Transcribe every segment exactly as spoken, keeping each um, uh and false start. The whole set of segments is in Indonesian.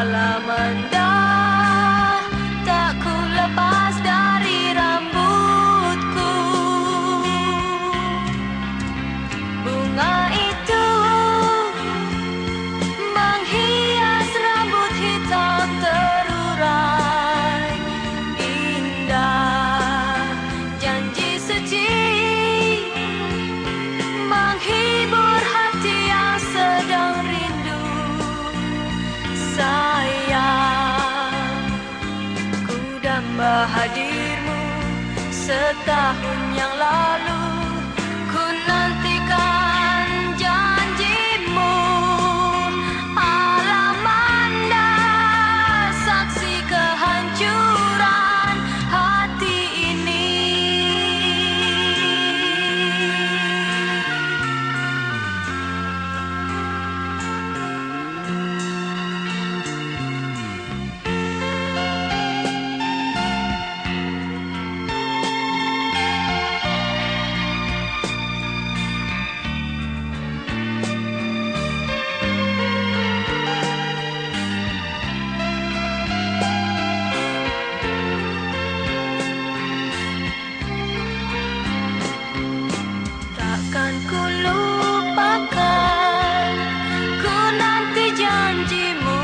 Alamanda tak ku lepas dari rambutku. Bunga itu menghias rambut hitam terurai. Indah janji suci menghibur hati yang sedang rindu. Sayang, ku damba hadirmu setahun yang lalu. Ku nantikan janjimu, Alamanda, saksi kehancuran hati ini. Takkan ku lupakan, ku nanti janjimu.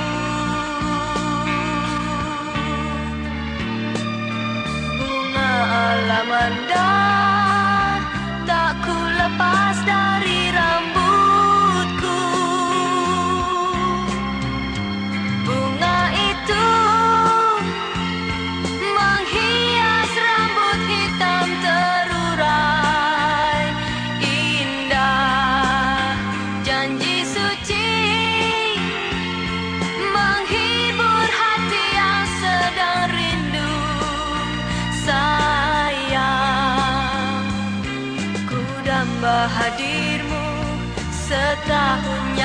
Bunga Alamanda tak ku lepas dari rambutku. Bunga itu menghias rambut hitam terurai. Indah janji suci menghibur hati yang sedang rindu. Sayang, ku damba hadirmu setahun